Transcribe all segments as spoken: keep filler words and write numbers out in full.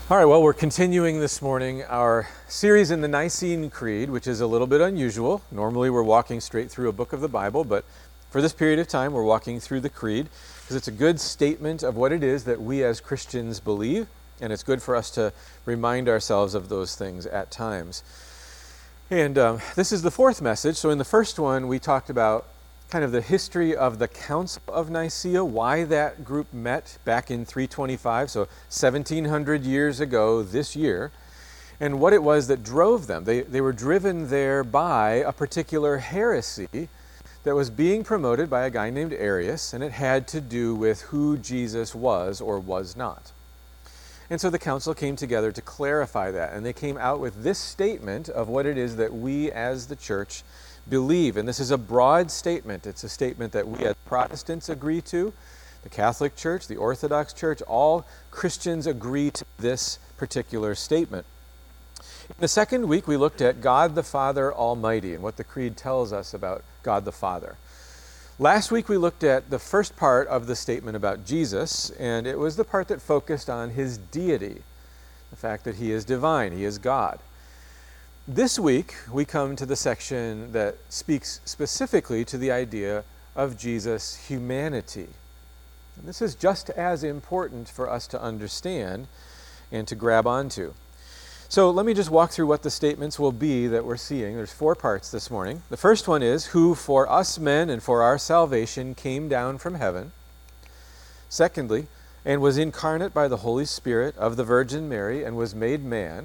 All right, well, we're continuing this morning our series in the Nicene Creed, which is a little bit unusual. Normally we're walking straight through a book of the Bible, but for this period of time we're walking through the Creed because it's a good statement of what it is that we as Christians believe, and it's good for us to remind ourselves of those things at times. And um, this is the fourth message. So in the first one we talked about kind of the history of the Council of Nicaea, why that group met back in three twenty-five, so seventeen hundred years ago this year, and what it was that drove them. They, they were driven there by a particular heresy that was being promoted by a guy named Arius, and it had to do with who Jesus was or was not. And so the council came together to clarify that, and they came out with this statement of what it is that we as the church believe. And this is a broad statement. It's a statement that we as Protestants agree to, the Catholic Church, the Orthodox Church, all Christians agree to this particular statement. In the second week, we looked at God the Father Almighty and what the Creed tells us about God the Father. Last week, we looked at the first part of the statement about Jesus, and it was the part that focused on his deity, the fact that he is divine, he is God. This week, we come to the section that speaks specifically to the idea of Jesus' humanity. And this is just as important for us to understand and to grab onto. So let me just walk through what the statements will be that we're seeing. There's four parts this morning. The first one is, who for us men and for our salvation came down from heaven. Secondly, and was incarnate by the Holy Spirit of the Virgin Mary and was made man.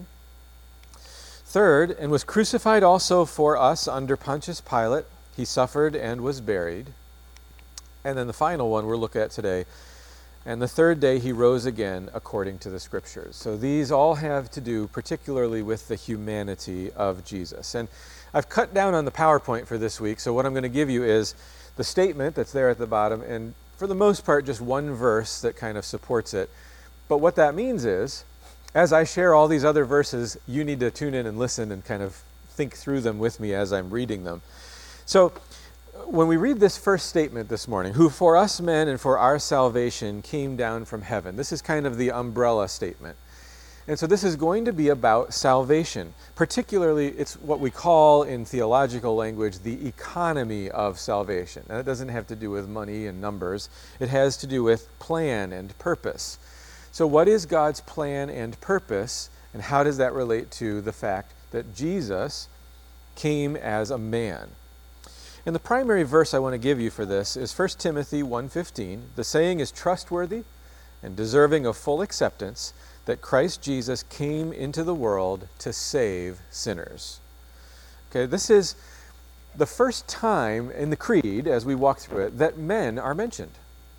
Third, and was crucified also for us under Pontius Pilate. He suffered and was buried. And then the final one we'll look at today. And the third day he rose again according to the Scriptures. So these all have to do particularly with the humanity of Jesus. And I've cut down on the PowerPoint for this week, so what I'm going to give you is the statement that's there at the bottom, and for the most part just one verse that kind of supports it. But what that means is, as I share all these other verses, you need to tune in and listen and kind of think through them with me as I'm reading them. So when we read this first statement this morning, who for us men and for our salvation came down from heaven, this is kind of the umbrella statement. And so this is going to be about salvation. Particularly, it's what we call in theological language the economy of salvation. And it doesn't have to do with money and numbers. It has to do with plan and purpose. So what is God's plan and purpose, and how does that relate to the fact that Jesus came as a man? And the primary verse I want to give you for this is First Timothy one fifteen. The saying is trustworthy and deserving of full acceptance that Christ Jesus came into the world to save sinners. Okay, this is the first time in the Creed, as we walk through it, that men are mentioned.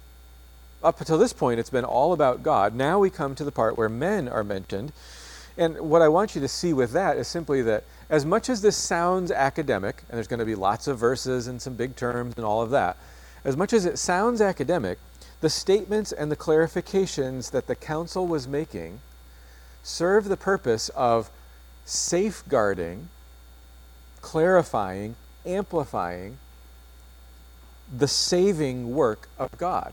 Up until this point, it's been all about God. Now we come to the part where men are mentioned. And what I want you to see with that is simply that as much as this sounds academic, and there's going to be lots of verses and some big terms and all of that, as much as it sounds academic, the statements and the clarifications that the council was making serve the purpose of safeguarding, clarifying, amplifying the saving work of God.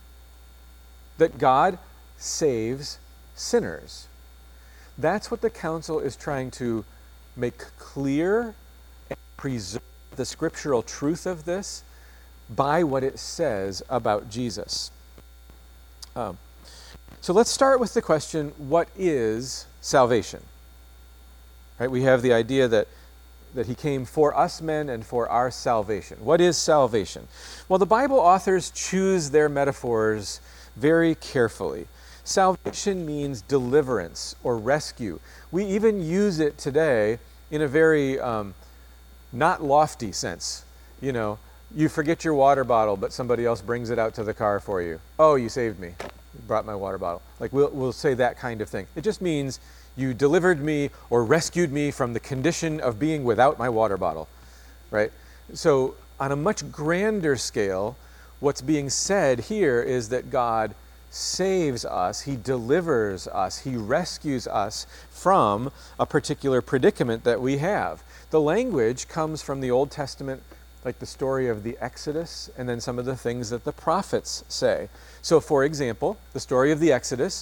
That God saves sinners. That's what the council is trying to make clear and preserve the scriptural truth of this by what it says about Jesus. Um, so let's start with the question, what is salvation? Right, we have the idea that, that he came for us men and for our salvation. What is salvation? Well, the Bible authors choose their metaphors very carefully. Salvation means deliverance or rescue. We even use it today in a very um, not lofty sense. You know, you forget your water bottle, but somebody else brings it out to the car for you. Oh, you saved me. You brought my water bottle. Like we'll, we'll say that kind of thing. It just means you delivered me or rescued me from the condition of being without my water bottle, right? So on a much grander scale, what's being said here is that God saves us, he delivers us, he rescues us from a particular predicament that we have. The language comes from the Old Testament, like the story of the Exodus, and then some of the things that the prophets say. So for example, the story of the Exodus,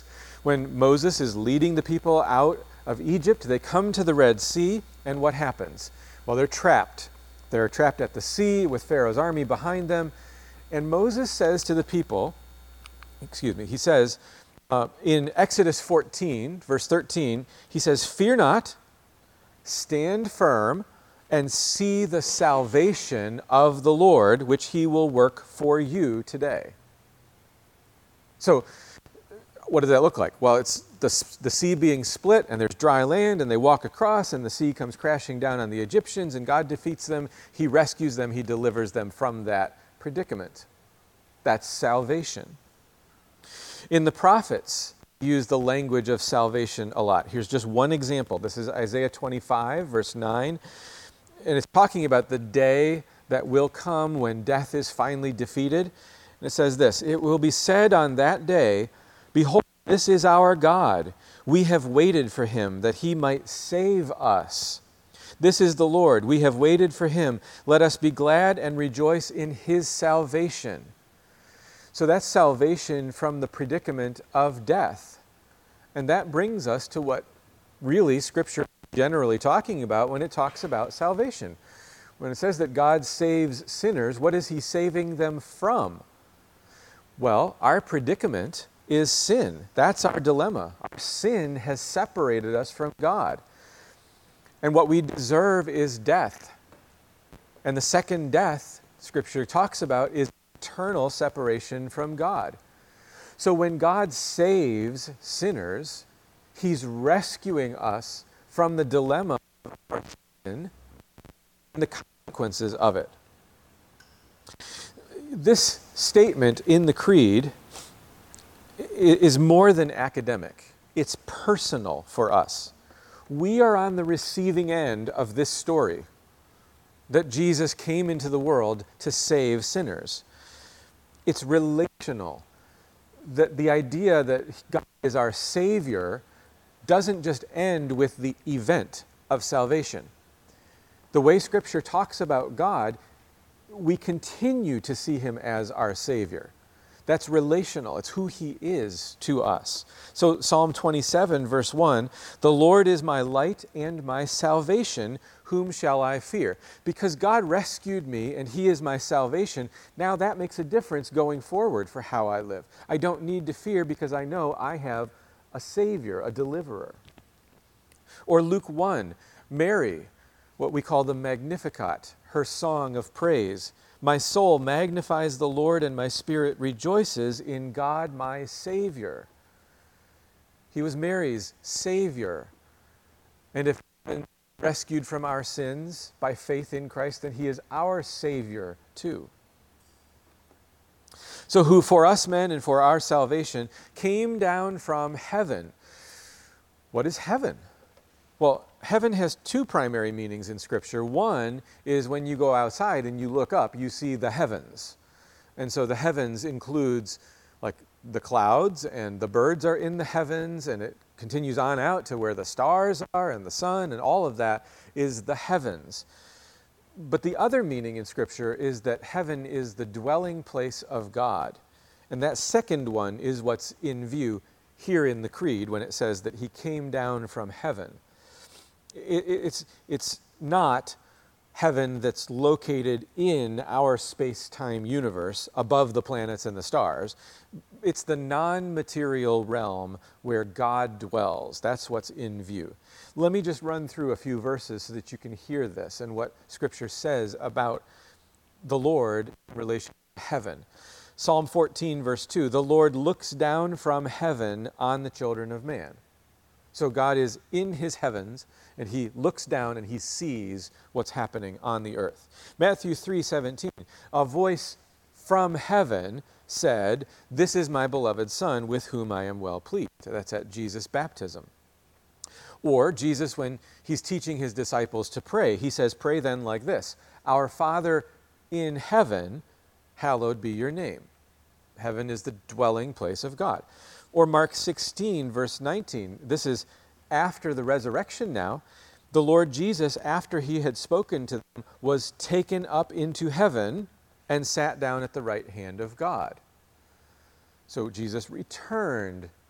When Moses is leading the people out of Egypt, they come to the Red Sea, and what happens? Well, they're trapped. They're trapped at the sea with Pharaoh's army behind them. And Moses says to the people, excuse me, he says uh, in Exodus fourteen, verse thirteen, he says, "Fear not, stand firm, and see the salvation of the Lord, which he will work for you today." So, what does that look like? Well, it's the, the sea being split, and there's dry land, and they walk across, and the sea comes crashing down on the Egyptians, and God defeats them. He rescues them. He delivers them from that predicament. That's salvation. In the prophets, use the language of salvation a lot. Here's just one example. This is Isaiah twenty-five, verse nine. And it's talking about the day that will come when death is finally defeated. And it says this, "It will be said on that day, behold, this is our God. We have waited for him that he might save us. This is the Lord. We have waited for him. Let us be glad and rejoice in his salvation." So that's salvation from the predicament of death. And that brings us to what really Scripture is generally talking about when it talks about salvation. When it says that God saves sinners, what is he saving them from? Well, our predicament is sin. That's our dilemma. Our sin has separated us from God. And what we deserve is death. And the second death, Scripture talks about, is eternal separation from God. So when God saves sinners, he's rescuing us from the dilemma of our sin and the consequences of it. This statement in the Creed is more than academic. It's personal for us. We are on the receiving end of this story, that Jesus came into the world to save sinners. It's relational. That the idea that God is our Savior doesn't just end with the event of salvation. The way Scripture talks about God, we continue to see him as our Savior. That's relational. It's who he is to us. So Psalm twenty-seven, verse one, "The Lord is my light and my salvation. Whom shall I fear?" Because God rescued me and he is my salvation, now that makes a difference going forward for how I live. I don't need to fear because I know I have a Savior, a deliverer. Or Luke one, Mary, what we call the Magnificat, her song of praise. "My soul magnifies the Lord, and my spirit rejoices in God my Savior." He was Mary's Savior. And if we've been rescued from our sins by faith in Christ, then he is our Savior too. So who for us men and for our salvation came down from heaven. What is heaven? Well, heaven has two primary meanings in Scripture. One is when you go outside and you look up, you see the heavens. And so the heavens includes like the clouds, and the birds are in the heavens, and it continues on out to where the stars are and the sun, and all of that is the heavens. But the other meaning in Scripture is that heaven is the dwelling place of God. And that second one is what's in view here in the Creed when it says that he came down from heaven. It, it's, it's not heaven that's located in our space-time universe above the planets and the stars. It's the non-material realm where God dwells. That's what's in view. Let me just run through a few verses so that you can hear this and what Scripture says about the Lord in relation to heaven. Psalm fourteen, verse two, "The Lord looks down from heaven on the children of man." So God is in his heavens, and he looks down and he sees what's happening on the earth. Matthew three seventeen, "A voice from heaven said, 'This is my beloved Son, with whom I am well pleased.'" That's at Jesus' baptism. Or Jesus, when he's teaching his disciples to pray, he says, "Pray then like this, 'Our Father in heaven, hallowed be your name.'" Heaven is the dwelling place of God. Or Mark sixteen, verse nineteen. This is after the resurrection now. "The Lord Jesus, after he had spoken to them, was taken up into heaven and sat down at the right hand of God." So Jesus returned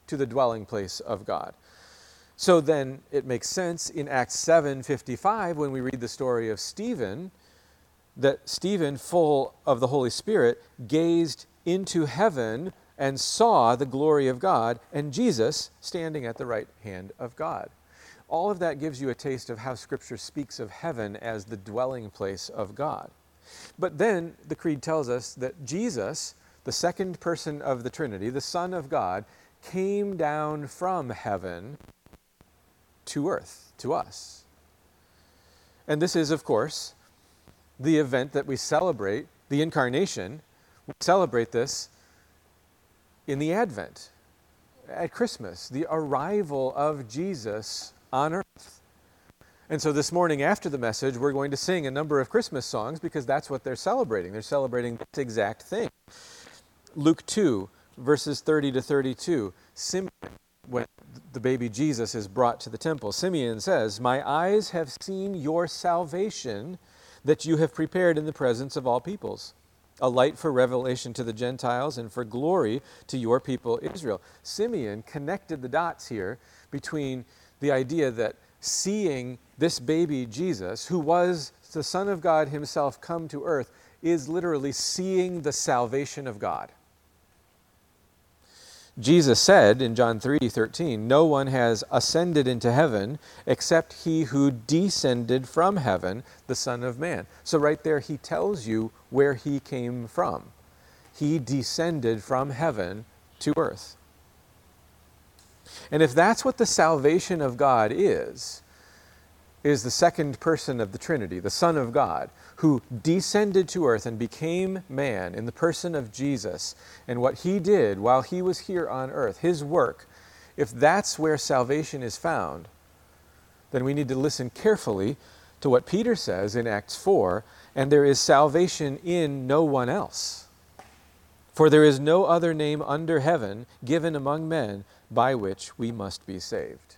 to the dwelling place of God. So then it makes sense in Acts seven fifty-five when we read the story of Stephen, that Stephen, full of the Holy Spirit, gazed into heaven and saw the glory of God and Jesus standing at the right hand of God. All of that gives you a taste of how Scripture speaks of heaven as the dwelling place of God. But then the Creed tells us that Jesus, the second person of the Trinity, the Son of God, came down from heaven to earth, to us. And this is, of course, the event that we celebrate, the incarnation. We celebrate this in the Advent, at Christmas, the arrival of Jesus on earth. And so this morning after the message, we're going to sing a number of Christmas songs because that's what they're celebrating. They're celebrating this exact thing. Luke two, verses thirty to thirty-two, Simeon, when the baby Jesus is brought to the temple, Simeon says, "My eyes have seen your salvation that you have prepared in the presence of all peoples, a light for revelation to the Gentiles and for glory to your people Israel." Simeon connected the dots here between the idea that seeing this baby Jesus, who was the Son of God himself come to earth, is literally seeing the salvation of God. Jesus said in John three thirteen, "No one has ascended into heaven except he who descended from heaven, the Son of Man." So right there he tells you where he came from. He descended from heaven to earth. And if that's what the salvation of God is, is the second person of the Trinity, the Son of God, who descended to earth and became man in the person of Jesus, and what he did while he was here on earth, his work, if that's where salvation is found, then we need to listen carefully to what Peter says in Acts four, "And there is salvation in no one else. For there is no other name under heaven given among men by which we must be saved."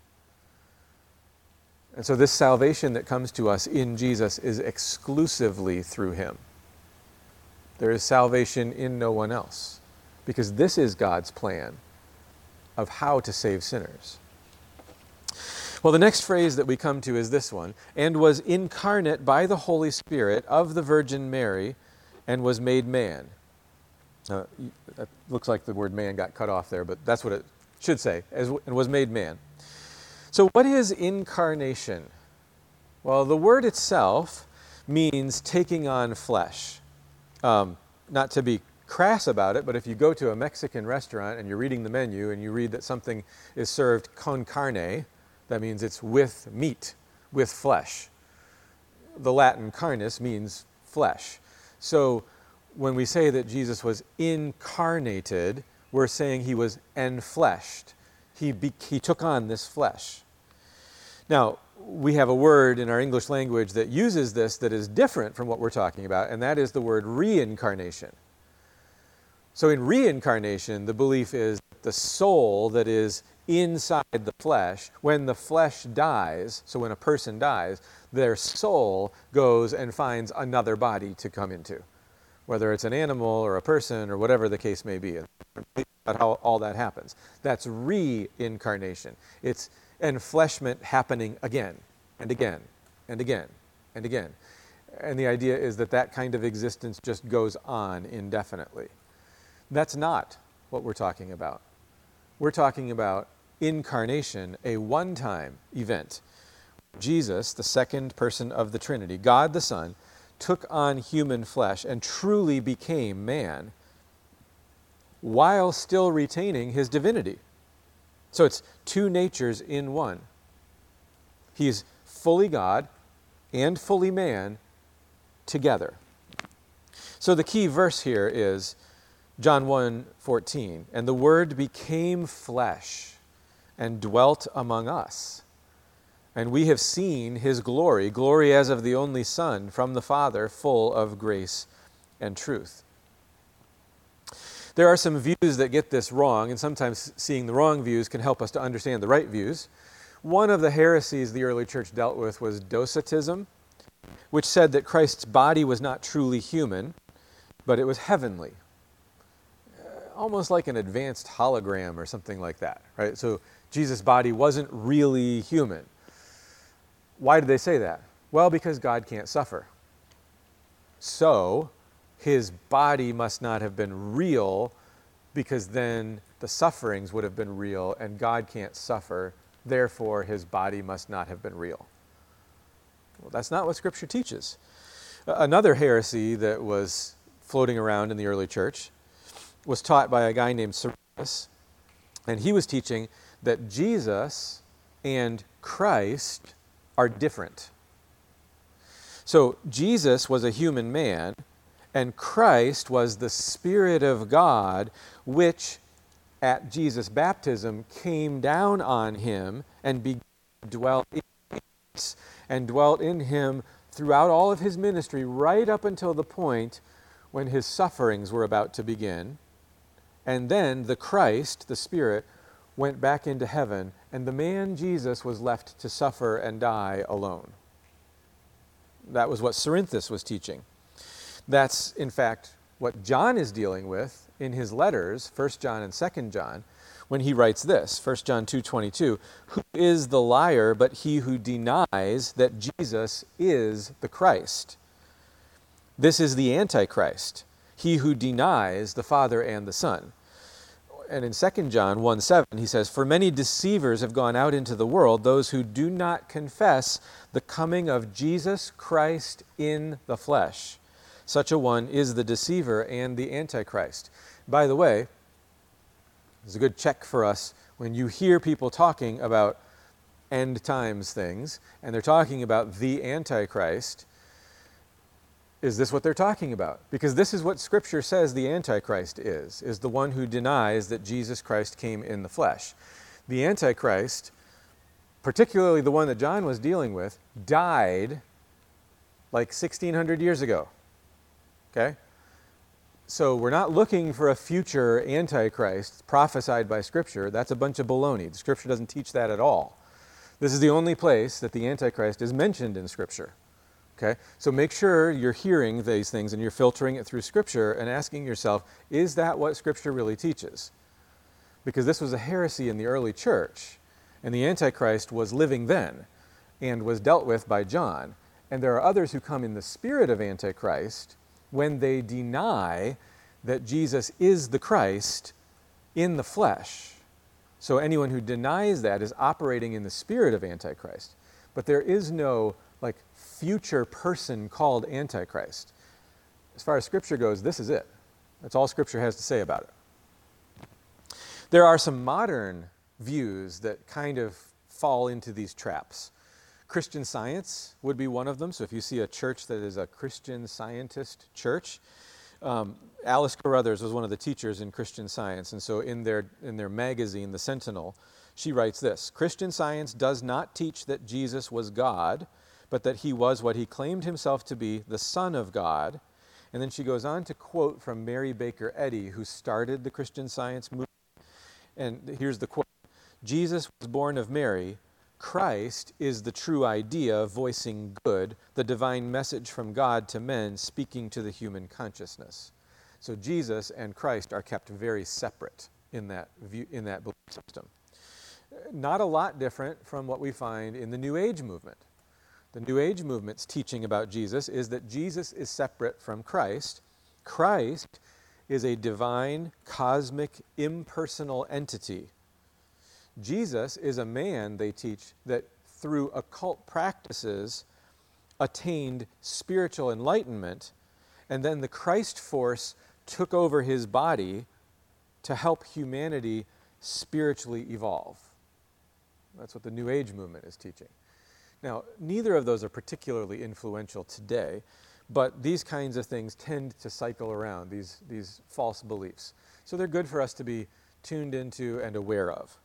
And so this salvation that comes to us in Jesus is exclusively through him. There is salvation in no one else, because this is God's plan of how to save sinners. Well, the next phrase that we come to is this one, "and was incarnate by the Holy Spirit of the Virgin Mary, and was made man." Uh, it looks like the word man got cut off there, but that's what it should say, as, and was made man. So what is incarnation? Well, the word itself means taking on flesh. Um, not to be crass about it, but if you go to a Mexican restaurant and you're reading the menu and you read that something is served con carne, that means it's with meat, with flesh. The Latin carnis means flesh. So when we say that Jesus was incarnated, we're saying he was enfleshed. He, be, he took on this flesh. Now, we have a word in our English language that uses this that is different from what we're talking about, and that is the word reincarnation. So in reincarnation, the belief is the soul that is inside the flesh, when the flesh dies, so when a person dies, their soul goes and finds another body to come into, whether it's an animal or a person or whatever the case may be. About how all that happens. That's reincarnation. It's enfleshment happening again and again and again and again. And the idea is that that kind of existence just goes on indefinitely. That's not what we're talking about. We're talking about incarnation, a one-time event. Jesus, the second person of the Trinity, God the Son, took on human flesh and truly became man, while still retaining his divinity. So it's two natures in one. He's fully God and fully man together. So the key verse here is John one fourteen, "And the Word became flesh and dwelt among us. And we have seen his glory, glory as of the only Son from the Father, full of grace and truth." There are some views that get this wrong, and sometimes seeing the wrong views can help us to understand the right views. One of the heresies the early church dealt with was Docetism, which said that Christ's body was not truly human, but it was heavenly. almost like an advanced hologram or something like that, right? So Jesus' body wasn't really human. Why did they say that? Well, because God can't suffer. So his body must not have been real, because then the sufferings would have been real, and God can't suffer. Therefore, his body must not have been real. Well, that's not what Scripture teaches. Another heresy that was floating around in the early church was taught by a guy named Cyrillus, and he was teaching that Jesus and Christ are different. So Jesus was a human man, and Christ was the Spirit of God, which at Jesus' baptism came down on him and began to dwell in him, and dwelt in him throughout all of his ministry, right up until the point when his sufferings were about to begin. And then the Christ, the Spirit, went back into heaven, and the man Jesus was left to suffer and die alone. That was what Cerinthus was teaching. That's, in fact, what John is dealing with in his letters, First John and Second John, when he writes this, First John two twenty-two, "Who is the liar but he who denies that Jesus is the Christ? This is the Antichrist, he who denies the Father and the Son." And in Second John one seven, he says, "For many deceivers have gone out into the world, those who do not confess the coming of Jesus Christ in the flesh. Such a one is the deceiver and the Antichrist." By the way, it's a good check for us when you hear people talking about end times things, and they're talking about the Antichrist. Is this what they're talking about? Because this is what Scripture says the Antichrist is, is the one who denies that Jesus Christ came in the flesh. The Antichrist, particularly the one that John was dealing with, died like sixteen hundred years ago. Okay? So we're not looking for a future Antichrist prophesied by Scripture. That's a bunch of baloney. The Scripture doesn't teach that at all. This is the only place that the Antichrist is mentioned in Scripture. Okay? So make sure you're hearing these things and you're filtering it through Scripture and asking yourself, is that what Scripture really teaches? Because this was a heresy in the early church, and the Antichrist was living then and was dealt with by John. And there are others who come in the spirit of Antichrist when they deny that Jesus is the Christ in the flesh. So anyone who denies that is operating in the spirit of Antichrist. But there is no like future person called Antichrist. As far as Scripture goes, this is it. That's all Scripture has to say about it. There are some modern views that kind of fall into these traps. Christian Science would be one of them. So if you see a church that is a Christian Scientist church, um, Alice Carruthers was one of the teachers in Christian Science. And so in their, in their magazine, The Sentinel, she writes this: "Christian Science does not teach that Jesus was God, but that he was what he claimed himself to be, the Son of God." And then she goes on to quote from Mary Baker Eddy, who started the Christian Science movement. And here's the quote: "Jesus was born of Mary. Christ is the true idea voicing good, the divine message from God to men speaking to the human consciousness." So Jesus and Christ are kept very separate in that view, in that belief system. Not a lot different from what we find in the New Age movement. The New Age movement's teaching about Jesus is that Jesus is separate from Christ. Christ is a divine, cosmic, impersonal entity. Jesus is a man, they teach, that through occult practices attained spiritual enlightenment, and then the Christ force took over his body to help humanity spiritually evolve. That's what the New Age movement is teaching. Now, neither of those are particularly influential today, but these kinds of things tend to cycle around, these, these false beliefs. So they're good for us to be tuned into and aware of.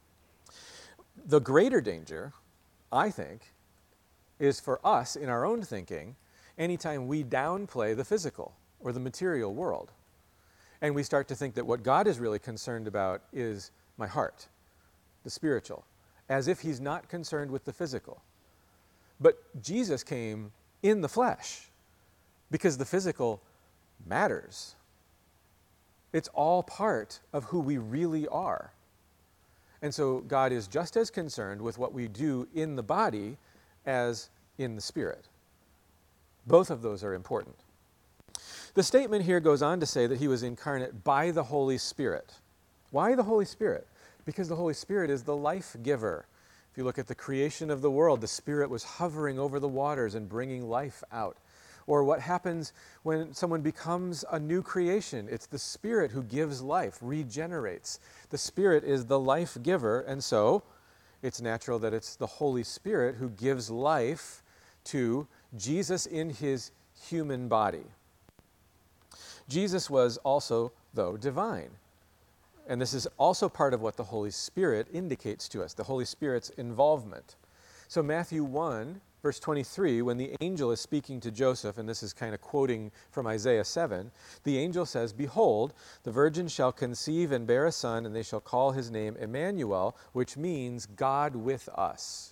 The greater danger, I think, is for us in our own thinking anytime we downplay the physical or the material world. And we start to think that what God is really concerned about is my heart, the spiritual, as if he's not concerned with the physical. But Jesus came in the flesh because the physical matters. It's all part of who we really are. And so God is just as concerned with what we do in the body as in the spirit. Both of those are important. The statement here goes on to say that he was incarnate by the Holy Spirit. Why the Holy Spirit? Because the Holy Spirit is the life giver. If you look at the creation of the world, the Spirit was hovering over the waters and bringing life out. Or what happens when someone becomes a new creation? It's the Spirit who gives life, regenerates. The Spirit is the life giver, and so it's natural that it's the Holy Spirit who gives life to Jesus in his human body. Jesus was also, though, divine. And this is also part of what the Holy Spirit indicates to us, the Holy Spirit's involvement. So Matthew one, verse twenty-three, when the angel is speaking to Joseph, and this is kind of quoting from Isaiah seven, the angel says, "Behold, the virgin shall conceive and bear a son, and they shall call his name Emmanuel," which means God with us.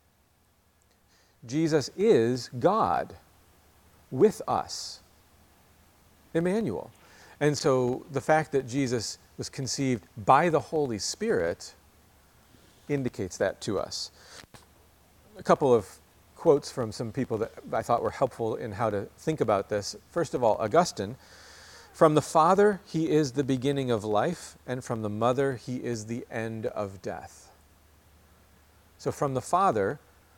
Jesus is God with us. Emmanuel. And so the fact that Jesus was conceived by the Holy Spirit indicates that to us. A couple of quotes from some people that I thought were helpful in how to think about this. First of all, Augustine, "From the Father he is the beginning of life, and from the Mother he is the end of death." So from the Father,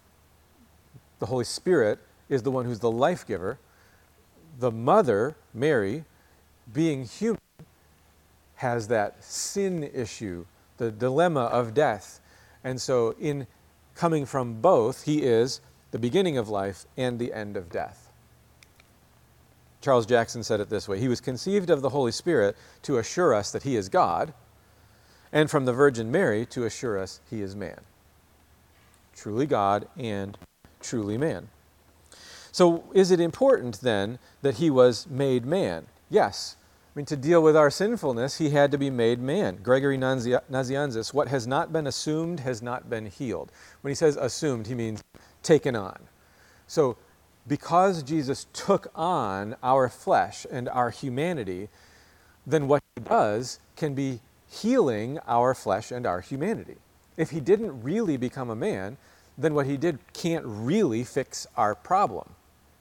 the Holy Spirit is the one who's the life giver. The Mother, Mary, being human, has that sin issue, the dilemma of death. And so in coming from both, he is the beginning of life and the end of death. Charles Jackson said it this way: "He was conceived of the Holy Spirit to assure us that he is God, and from the Virgin Mary to assure us he is man." Truly God and truly man. So is it important then that he was made man? Yes. I mean, to deal with our sinfulness, he had to be made man. Gregory Nazianzus, "What has not been assumed has not been healed." When he says assumed, he means taken on. So because Jesus took on our flesh and our humanity, then what he does can be healing our flesh and our humanity. If he didn't really become a man, then what he did can't really fix our problem.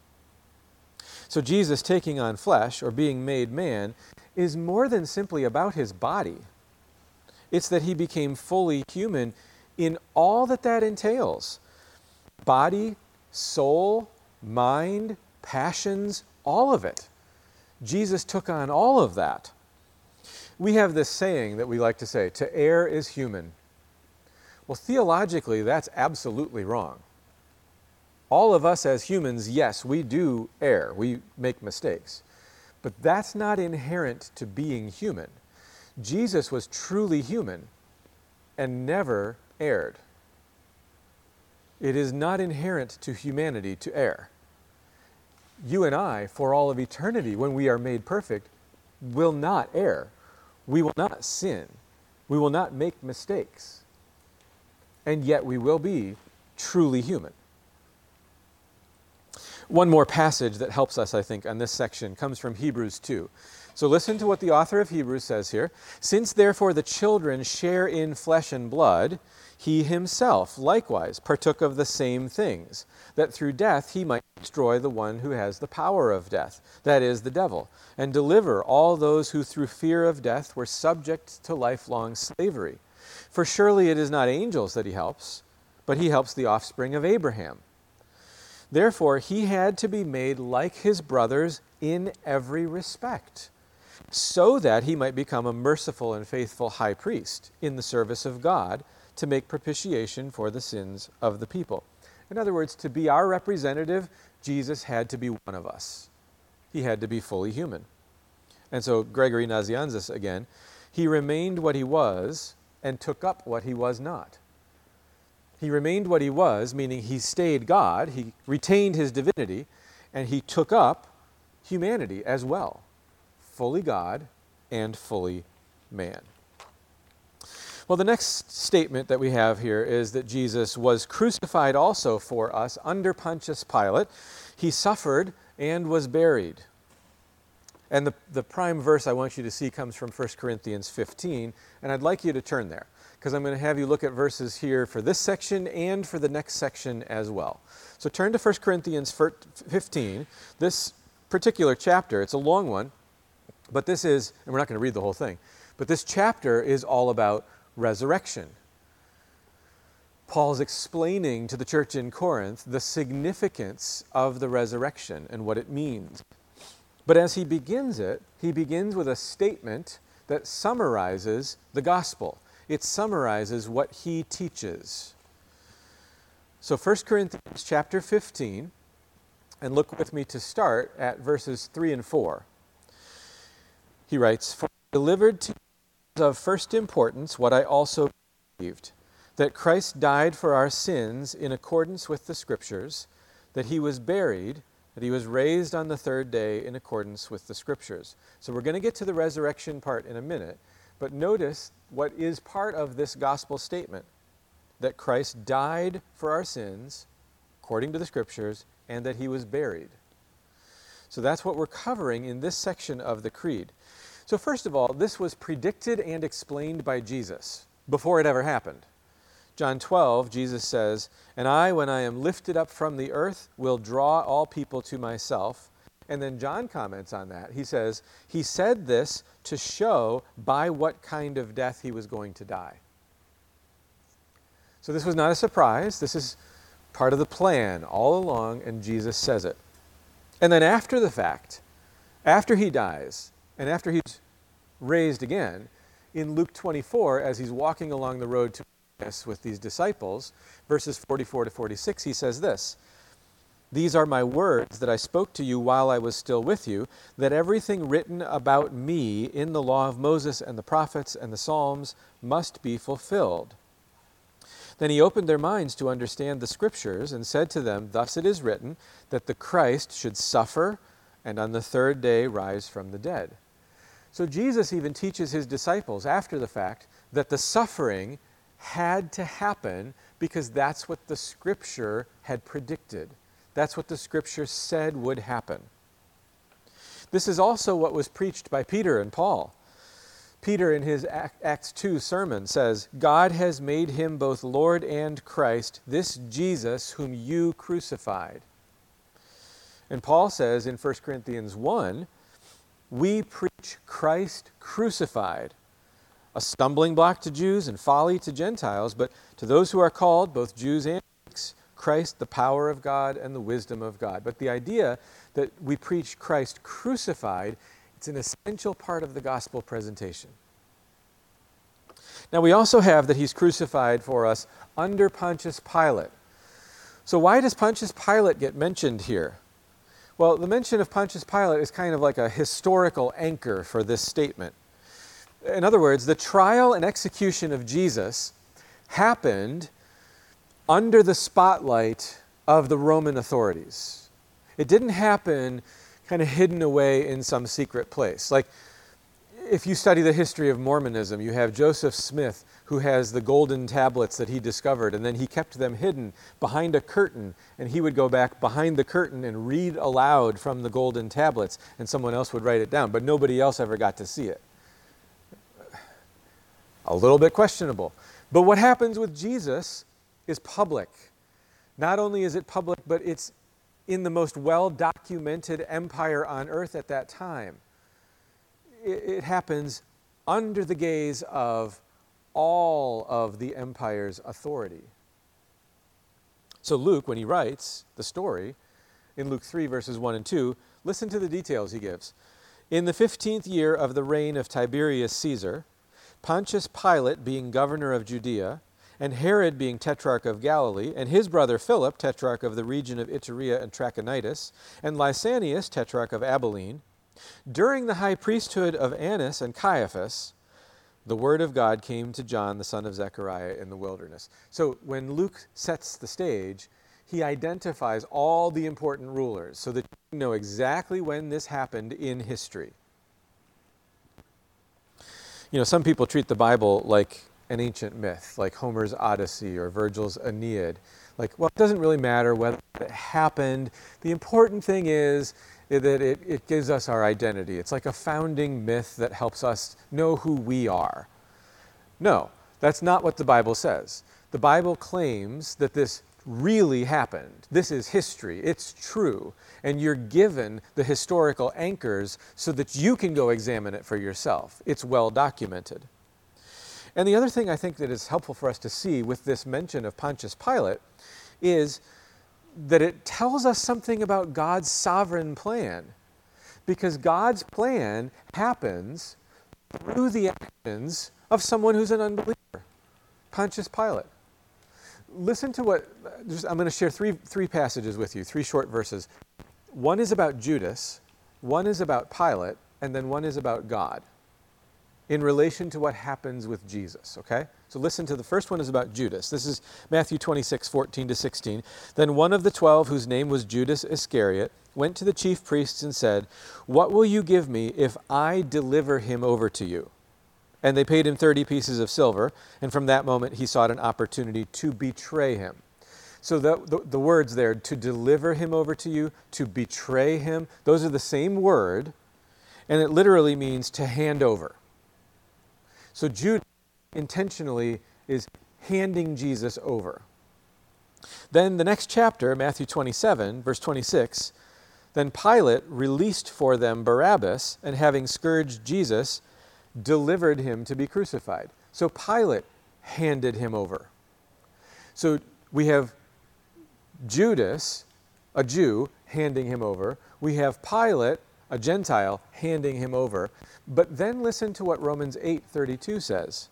So Jesus taking on flesh, or being made man, is more than simply about his body. It's that he became fully human in all that that entails. Body, soul, mind, passions, all of it. Jesus took on all of that. We have this saying that we like to say, "To err is human." Well, theologically, that's absolutely wrong. All of us as humans, yes, we do err. We make mistakes. But that's not inherent to being human. Jesus was truly human and never erred. It is not inherent to humanity to err. You and I, for all of eternity, when we are made perfect, will not err. We will not sin. We will not make mistakes. And yet we will be truly human. One more passage that helps us, I think, on this section comes from Hebrews two. So listen to what the author of Hebrews says here. "Since therefore the children share in flesh and blood, he himself likewise partook of the same things, that through death he might destroy the one who has the power of death, that is, the devil, and deliver all those who through fear of death were subject to lifelong slavery. For surely it is not angels that he helps, but he helps the offspring of Abraham. Therefore, he had to be made like his brothers in every respect, so that he might become a merciful and faithful high priest in the service of God to make propitiation for the sins of the people." In other words, to be our representative, Jesus had to be one of us. He had to be fully human. And so Gregory Nazianzus again, "He remained what he was and took up what he was not." He remained what he was, meaning he stayed God, he retained his divinity, and he took up humanity as well, fully God and fully man. Well, the next statement that we have here is that Jesus was crucified also for us under Pontius Pilate. He suffered and was buried. And the, the prime verse I want you to see comes from First Corinthians fifteen, and I'd like you to turn there, because I'm going to have you look at verses here for this section and for the next section as well. So turn to First Corinthians fifteen. This particular chapter, it's a long one, but this is, and we're not going to read the whole thing, but this chapter is all about resurrection. Paul's explaining to the church in Corinth the significance of the resurrection and what it means. But as he begins it, he begins with a statement that summarizes the gospel. It summarizes what he teaches. So First Corinthians chapter fifteen, and look with me to start at verses three and four. He writes, "For I delivered to you of first importance what I also received, that Christ died for our sins in accordance with the Scriptures, that he was buried, that he was raised on the third day in accordance with the Scriptures." So we're going to get to the resurrection part in a minute, but notice what is part of this gospel statement, that Christ died for our sins according to the Scriptures, and that he was buried. So that's what we're covering in this section of the Creed. So first of all, this was predicted and explained by Jesus before it ever happened. John twelve, Jesus says, "And I, when I am lifted up from the earth, will draw all people to myself." And then John comments on that. He says, he said this to show by what kind of death he was going to die. So this was not a surprise. This is part of the plan all along, and Jesus says it. And then after the fact, after he dies, and after he's raised again, in Luke twenty-four, as he's walking along the road to Emmaus with these disciples, verses forty-four to forty-six, he says this, "These are my words that I spoke to you while I was still with you, that everything written about me in the law of Moses and the prophets and the Psalms must be fulfilled." Then he opened their minds to understand the Scriptures and said to them, "Thus it is written, that the Christ should suffer and on the third day rise from the dead." So Jesus even teaches his disciples after the fact that the suffering had to happen because that's what the Scripture had predicted. That's what the Scripture said would happen. This is also what was preached by Peter and Paul. Peter, in his Acts two sermon, says, "God has made him both Lord and Christ, this Jesus whom you crucified." And Paul says in First Corinthians one, "We preach Christ crucified, a stumbling block to Jews and folly to Gentiles, but to those who are called, both Jews and Greeks, Christ, the power of God and the wisdom of God." But the idea that we preach Christ crucified, it's an essential part of the gospel presentation. Now we also have that he's crucified for us under Pontius Pilate. So why does Pontius Pilate get mentioned here? Well, the mention of Pontius Pilate is kind of like a historical anchor for this statement. In other words, the trial and execution of Jesus happened under the spotlight of the Roman authorities. It didn't happen kind of hidden away in some secret place. Like, if you study the history of Mormonism, you have Joseph Smith, who has the golden tablets that he discovered, and then he kept them hidden behind a curtain, and he would go back behind the curtain and read aloud from the golden tablets, and someone else would write it down, but nobody else ever got to see it. A little bit questionable. But what happens with Jesus is public. Not only is it public, but it's in the most well-documented empire on earth at that time. It, it happens under the gaze of all of the empire's authority. So Luke, when he writes the story, in Luke three, verses one and two, listen to the details he gives. "In the fifteenth year of the reign of Tiberius Caesar, Pontius Pilate being governor of Judea, and Herod being tetrarch of Galilee, and his brother Philip, tetrarch of the region of Iturea and Trachonitis, and Lysanias, tetrarch of Abilene, during the high priesthood of Annas and Caiaphas, the word of God came to John, the son of Zechariah, in the wilderness." So when Luke sets the stage, he identifies all the important rulers so that you know exactly when this happened in history. You know, some people treat the Bible like an ancient myth, like Homer's Odyssey or Virgil's Aeneid. Like, well, it doesn't really matter whether it happened. The important thing is that it, it gives us our identity. It's like a founding myth that helps us know who we are. No, that's not what the Bible says. The Bible claims that this really happened. This is history. It's true. And you're given the historical anchors so that you can go examine it for yourself. It's well documented. And the other thing I think that is helpful for us to see with this mention of Pontius Pilate is that it tells us something about God's sovereign plan. Because God's plan happens through the actions of someone who's an unbeliever, Pontius Pilate. Listen to what, just, I'm going to share three, three passages with you, three short verses. One is about Judas, one is about Pilate, and then one is about God in relation to what happens with Jesus, okay? So listen to the first one is about Judas. This is Matthew twenty-six, fourteen to sixteen. Then one of the twelve, whose name was Judas Iscariot, went to the chief priests and said, "What will you give me if I deliver him over to you?" And they paid him thirty pieces of silver, and from that moment he sought an opportunity to betray him. So the, the, the words there, to deliver him over to you, to betray him, those are the same word, and it literally means to hand over. So Judas intentionally is handing Jesus over. Then the next chapter, Matthew twenty-seven, verse twenty-six, then Pilate released for them Barabbas, and having scourged Jesus, delivered him to be crucified. So Pilate handed him over. So we have Judas, a Jew, handing him over. We have Pilate, a Gentile, handing him over. But then listen to what Romans eight thirty-two says.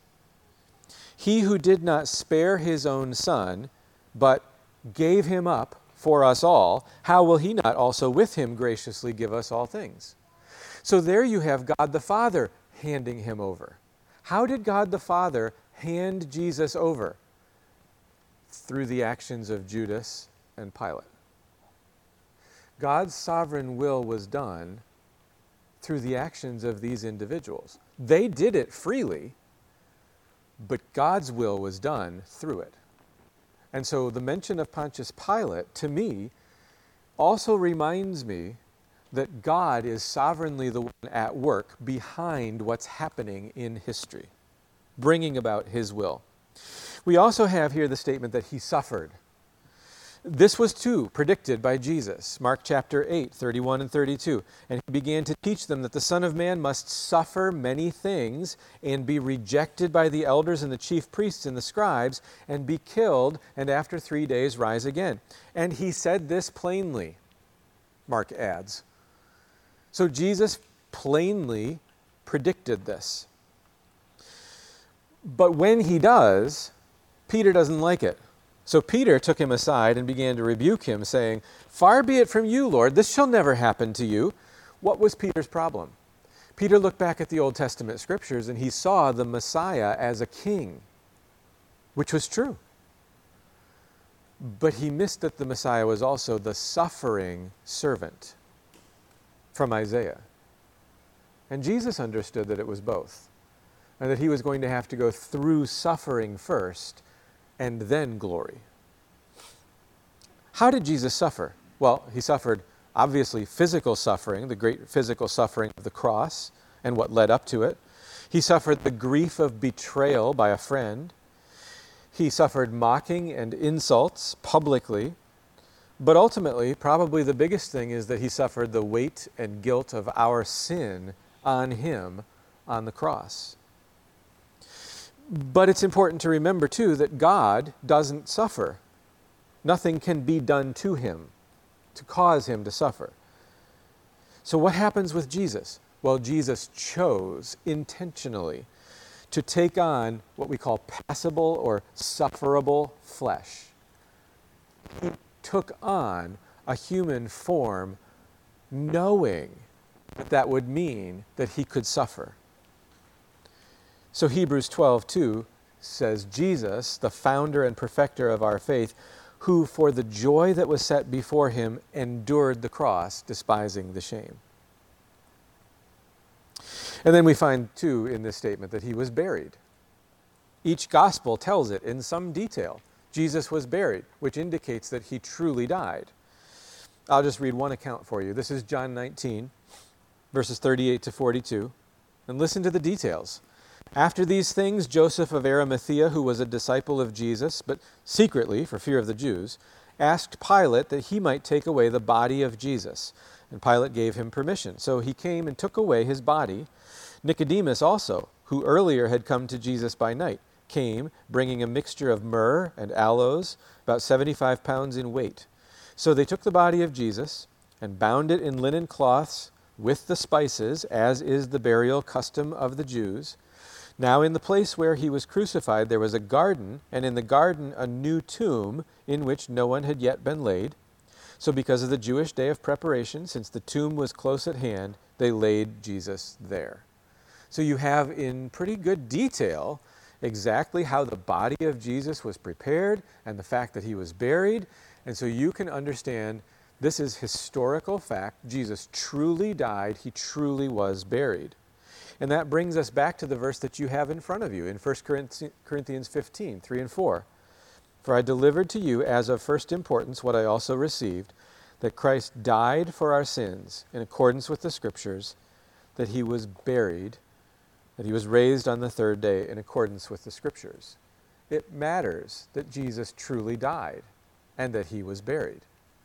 He who did not spare his own son, but gave him up for us all, how will he not also with him graciously give us all things? So there you have God the Father handing him over. How did God the Father hand Jesus over? Through the actions of Judas and Pilate. God's sovereign will was done through the actions of these individuals. They did it freely, but God's will was done through it. And so the mention of Pontius Pilate, to me, also reminds me that God is sovereignly the one at work behind what's happening in history, bringing about his will. We also have here the statement that he suffered. This was too predicted by Jesus, Mark chapter eight, thirty-one and thirty-two. And he began to teach them that the Son of Man must suffer many things and be rejected by the elders and the chief priests and the scribes and be killed and after three days rise again. And he said this plainly, Mark adds. So Jesus plainly predicted this. But when he does, Peter doesn't like it. So Peter took him aside and began to rebuke him, saying, "Far be it from you, Lord, this shall never happen to you." What was Peter's problem? Peter looked back at the Old Testament scriptures and he saw the Messiah as a king, which was true. But he missed that the Messiah was also the suffering servant from Isaiah. And Jesus understood that it was both, and that he was going to have to go through suffering first and then glory. How did Jesus suffer? Well, he suffered, obviously, physical suffering, the great physical suffering of the cross and what led up to it. He suffered the grief of betrayal by a friend. He suffered mocking and insults publicly. But ultimately, probably the biggest thing is that he suffered the weight and guilt of our sin on him on the cross. But it's important to remember, too, that God doesn't suffer. Nothing can be done to him to cause him to suffer. So what happens with Jesus? Well, Jesus chose intentionally to take on what we call passible or sufferable flesh. He took on a human form knowing that that would mean that he could suffer. So Hebrews twelve two says, Jesus, the founder and perfecter of our faith, who for the joy that was set before him endured the cross, despising the shame. And then we find, too, in this statement that he was buried. Each gospel tells it in some detail. Jesus was buried, which indicates that he truly died. I'll just read one account for you. This is John nineteen, verses thirty-eight to forty-two. And listen to the details. After these things, Joseph of Arimathea, who was a disciple of Jesus, but secretly, for fear of the Jews, asked Pilate that he might take away the body of Jesus. And Pilate gave him permission. So he came and took away his body. Nicodemus also, who earlier had come to Jesus by night, came, bringing a mixture of myrrh and aloes, about seventy-five pounds in weight. So they took the body of Jesus and bound it in linen cloths with the spices, as is the burial custom of the Jews. Now in the place where he was crucified there was a garden, and in the garden a new tomb in which no one had yet been laid. So because of the Jewish day of preparation, since the tomb was close at hand, they laid Jesus there. So you have in pretty good detail exactly how the body of Jesus was prepared and the fact that he was buried. And so you can understand this is historical fact. Jesus truly died. He truly was buried. And that brings us back to the verse that you have in front of you in First Corinthians fifteen, three and four. For I delivered to you as of first importance what I also received, that Christ died for our sins in accordance with the Scriptures, that he was buried, that he was raised on the third day in accordance with the Scriptures. It matters that Jesus truly died and that he was buried.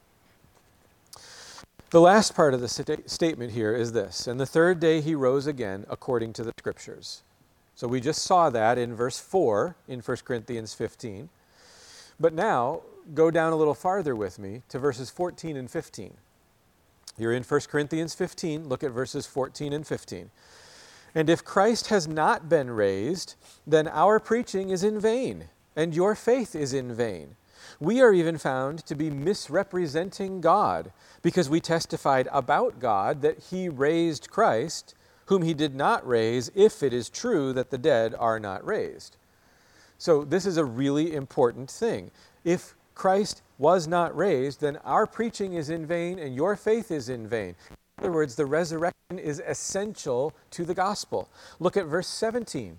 The last part of the sta- statement here is this, and the third day he rose again according to the Scriptures. So we just saw that in verse four in First Corinthians fifteen. But now, go down a little farther with me to verses fourteen and fifteen. You're in First Corinthians fifteen, look at verses fourteen and fifteen. And if Christ has not been raised, then our preaching is in vain, and your faith is in vain. We are even found to be misrepresenting God, because we testified about God that he raised Christ, whom he did not raise, if it is true that the dead are not raised. So this is a really important thing. If Christ was not raised, then our preaching is in vain and your faith is in vain. In other words, the resurrection is essential to the gospel. Look at verse seventeen.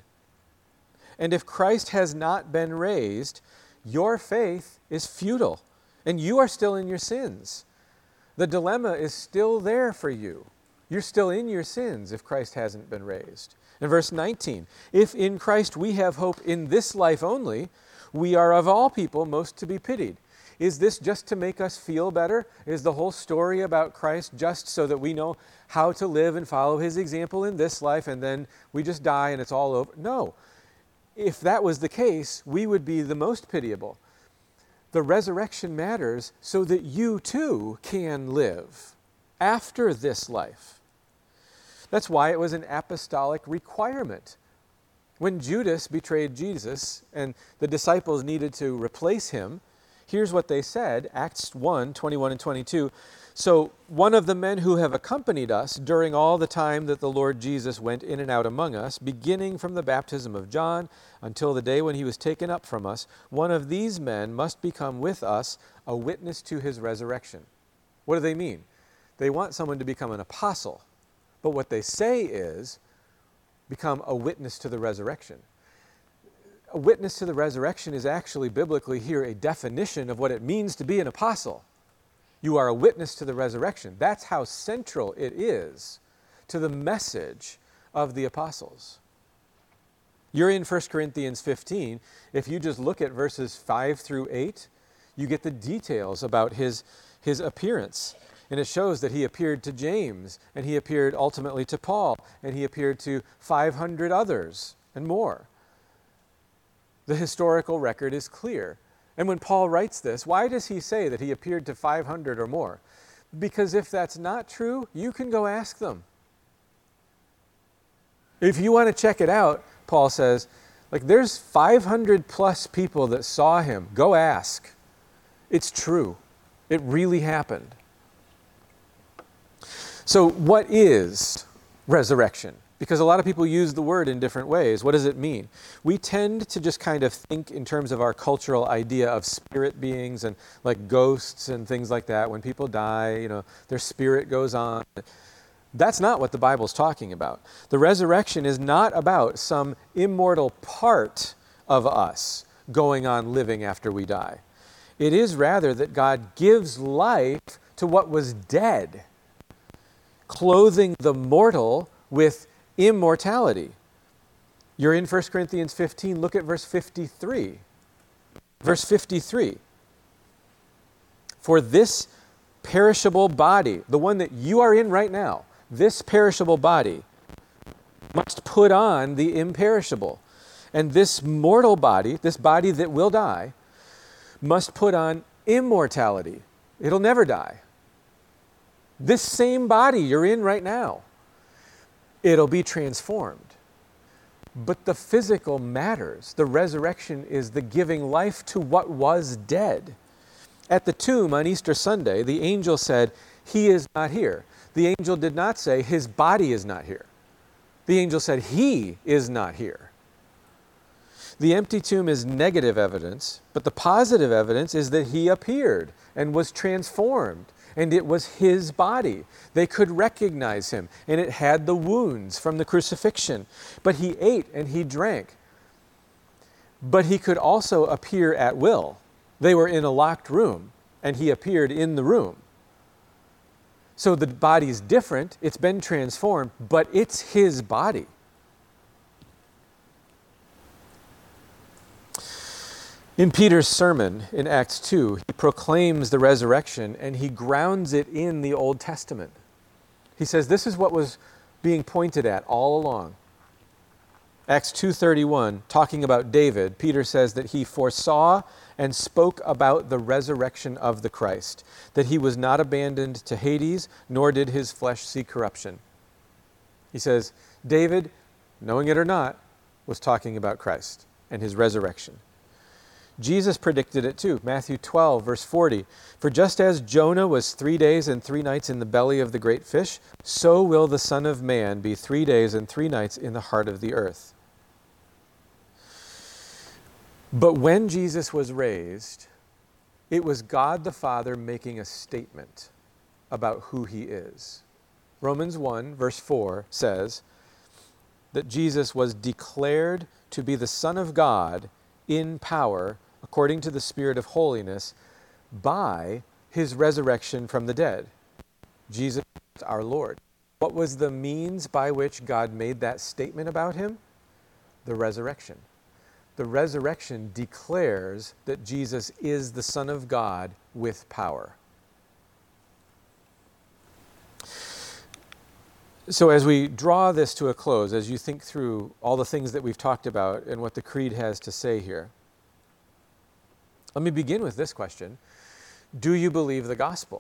And if Christ has not been raised, your faith is futile, and you are still in your sins. The dilemma is still there for you. You're still in your sins if Christ hasn't been raised. In verse nineteen, if in Christ we have hope in this life only, we are of all people most to be pitied. Is this just to make us feel better? Is the whole story about Christ just so that we know how to live and follow his example in this life and then we just die and it's all over? No. If that was the case, we would be the most pitiable. The resurrection matters so that you too can live after this life. That's why it was an apostolic requirement. When Judas betrayed Jesus and the disciples needed to replace him, here's what they said, Acts one, twenty-one and twenty-two. So one of the men who have accompanied us during all the time that the Lord Jesus went in and out among us, beginning from the baptism of John until the day when he was taken up from us, one of these men must become with us a witness to his resurrection. What do they mean? They want someone to become an apostle. But what they say is, become a witness to the resurrection. A witness to the resurrection is actually biblically here a definition of what it means to be an apostle. You are a witness to the resurrection. That's how central it is to the message of the apostles. You're in First Corinthians fifteen. If you just look at verses five through eight, you get the details about his, his appearance. And it shows that he appeared to James, and he appeared ultimately to Paul, and he appeared to five hundred others and more. The historical record is clear. And when Paul writes this, why does he say that he appeared to five hundred or more? Because if that's not true, you can go ask them. If you want to check it out, Paul says, like there's five hundred plus people that saw him. Go ask. It's true. It really happened. So what is resurrection? Because a lot of people use the word in different ways. What does it mean? We tend to just kind of think in terms of our cultural idea of spirit beings and like ghosts and things like that. When people die, you know, their spirit goes on. That's not what the Bible's talking about. The resurrection is not about some immortal part of us going on living after we die. It is rather that God gives life to what was dead, clothing the mortal with immortality. You're in First Corinthians fifteen. Look at verse fifty-three. Verse fifty-three. For this perishable body, the one that you are in right now, this perishable body must put on the imperishable. And this mortal body, this body that will die, must put on immortality. It'll never die. This same body you're in right now, it'll be transformed. But the physical matters. The resurrection is the giving life to what was dead. At the tomb on Easter Sunday, the angel said, "He is not here." The angel did not say, "His body is not here." The angel said, "He is not here." The empty tomb is negative evidence, but the positive evidence is that he appeared and was transformed, and it was his body. They could recognize him, and it had the wounds from the crucifixion. But he ate and he drank. But he could also appear at will. They were in a locked room, and he appeared in the room. So the body's different, it's been transformed, but it's his body. In Peter's sermon in Acts two, he proclaims the resurrection and he grounds it in the Old Testament. He says this is what was being pointed at all along. Acts two thirty-one, talking about David, Peter says that he foresaw and spoke about the resurrection of the Christ, that he was not abandoned to Hades, nor did his flesh see corruption. He says, David, knowing it or not, was talking about Christ and his resurrection. Jesus predicted it too. Matthew twelve, verse forty. For just as Jonah was three days and three nights in the belly of the great fish, so will the Son of Man be three days and three nights in the heart of the earth. But when Jesus was raised, it was God the Father making a statement about who he is. Romans one, verse four says that Jesus was declared to be the Son of God in power, according to the Spirit of holiness, by his resurrection from the dead. Jesus is our Lord. What was the means by which God made that statement about him? The resurrection. The resurrection declares that Jesus is the Son of God with power. So as we draw this to a close, as you think through all the things that we've talked about and what the Creed has to say here, let me begin with this question. Do you believe the gospel?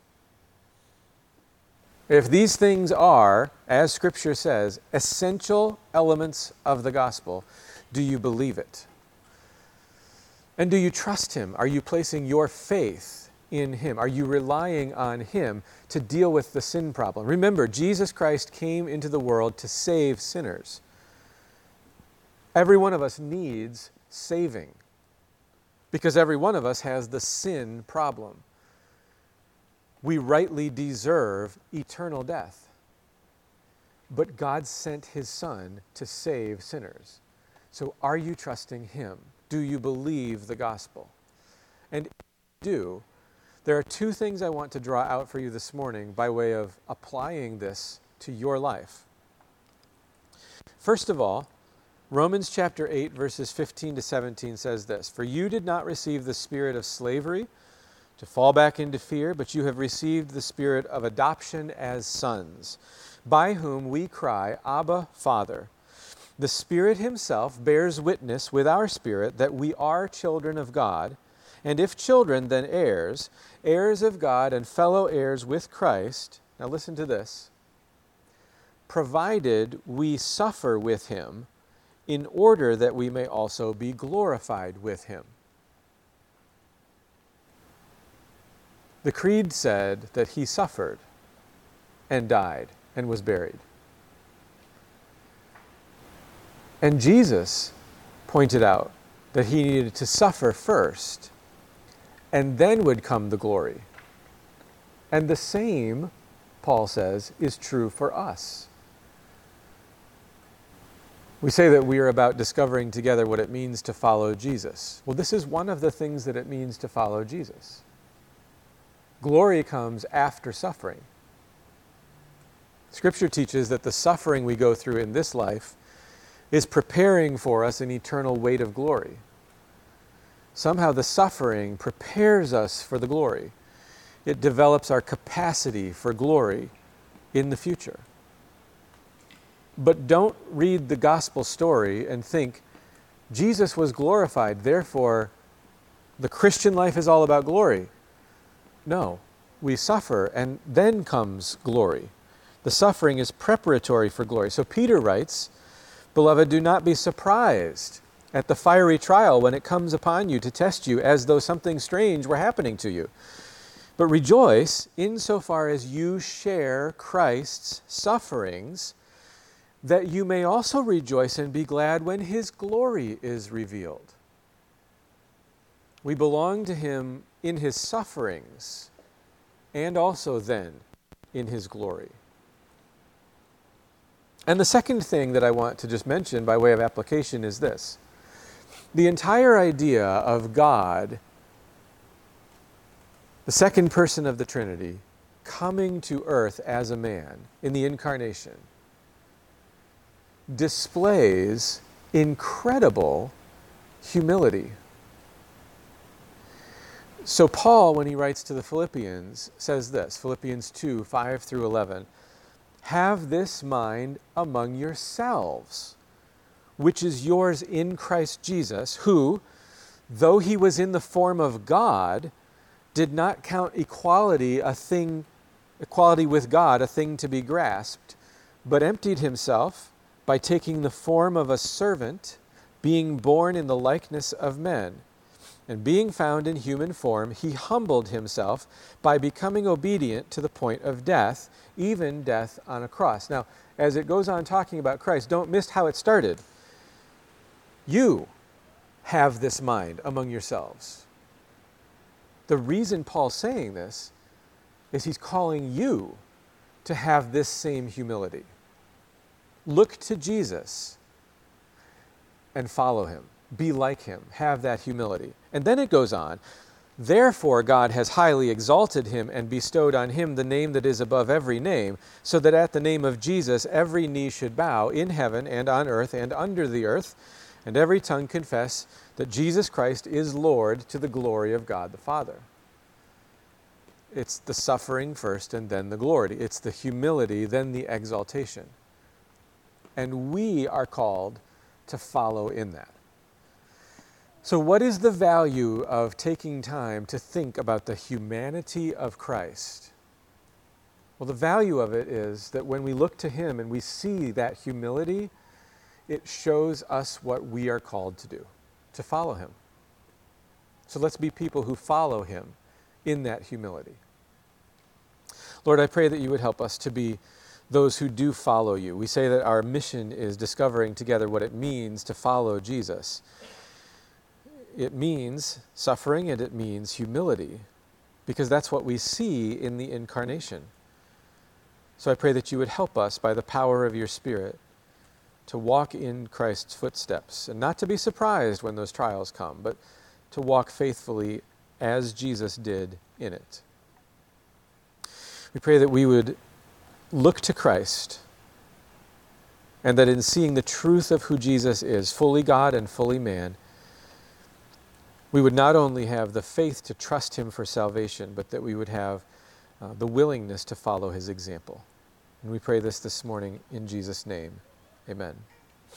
If these things are, as Scripture says, essential elements of the gospel, do you believe it? And do you trust him? Are you placing your faith in him? Are you relying on him to deal with the sin problem? Remember, Jesus Christ came into the world to save sinners. Every one of us needs saving because every one of us has the sin problem. We rightly deserve eternal death. But God sent his Son to save sinners. So are you trusting him? Do you believe the gospel? And if you do, there are two things I want to draw out for you this morning by way of applying this to your life. First of all, Romans chapter eight, verses fifteen to seventeen says this, For you did not receive the spirit of slavery to fall back into fear, but you have received the spirit of adoption as sons, by whom we cry, Abba, Father. The Spirit himself bears witness with our spirit that we are children of God, and if children, then heirs, heirs of God and fellow heirs with Christ. Now listen to this. Provided we suffer with him, in order that we may also be glorified with him. The Creed said that he suffered and died and was buried. And Jesus pointed out that he needed to suffer first, and then would come the glory. And the same, Paul says, is true for us. We say that we are about discovering together what it means to follow Jesus. Well, this is one of the things that it means to follow Jesus. Glory comes after suffering. Scripture teaches that the suffering we go through in this life is preparing for us an eternal weight of glory. Somehow the suffering prepares us for the glory. It develops our capacity for glory in the future. But don't read the gospel story and think Jesus was glorified, therefore the Christian life is all about glory. No, we suffer and then comes glory. The suffering is preparatory for glory. So Peter writes, "Beloved, do not be surprised at the fiery trial when it comes upon you to test you as though something strange were happening to you. But rejoice insofar as you share Christ's sufferings, that you may also rejoice and be glad when his glory is revealed." We belong to him in his sufferings and also then in his glory. And the second thing that I want to just mention by way of application is this. The entire idea of God, the second person of the Trinity, coming to earth as a man in the incarnation, displays incredible humility. So Paul, when he writes to the Philippians, says this, Philippians two, five through eleven, "Have this mind among yourselves, which is yours in Christ Jesus, who, though he was in the form of God, did not count equality a thing, equality with God a thing to be grasped, but emptied himself by taking the form of a servant, being born in the likeness of men. And being found in human form, he humbled himself by becoming obedient to the point of death, even death on a cross." Now, as it goes on talking about Christ, don't miss how it started. You have this mind among yourselves. The reason Paul's saying this is he's calling you to have this same humility. Look to Jesus and follow him. Be like him. Have that humility. And then it goes on, "Therefore God has highly exalted him and bestowed on him the name that is above every name, so that at the name of Jesus every knee should bow in heaven and on earth and under the earth, and every tongue confess that Jesus Christ is Lord, to the glory of God the Father." It's the suffering first and then the glory. It's the humility, then the exaltation. And we are called to follow in that. So what is the value of taking time to think about the humanity of Christ? Well, the value of it is that when we look to him and we see that humility, it shows us what we are called to do, to follow him. So let's be people who follow him in that humility. Lord, I pray that you would help us to be those who do follow you. We say that our mission is discovering together what it means to follow Jesus. It means suffering and it means humility, because that's what we see in the incarnation. So I pray that you would help us by the power of your Spirit to walk in Christ's footsteps, and not to be surprised when those trials come, but to walk faithfully as Jesus did in it. We pray that we would look to Christ, and that in seeing the truth of who Jesus is, fully God and fully man, we would not only have the faith to trust him for salvation, but that we would have uh, the willingness to follow his example. And we pray this this morning in Jesus' name. Amen.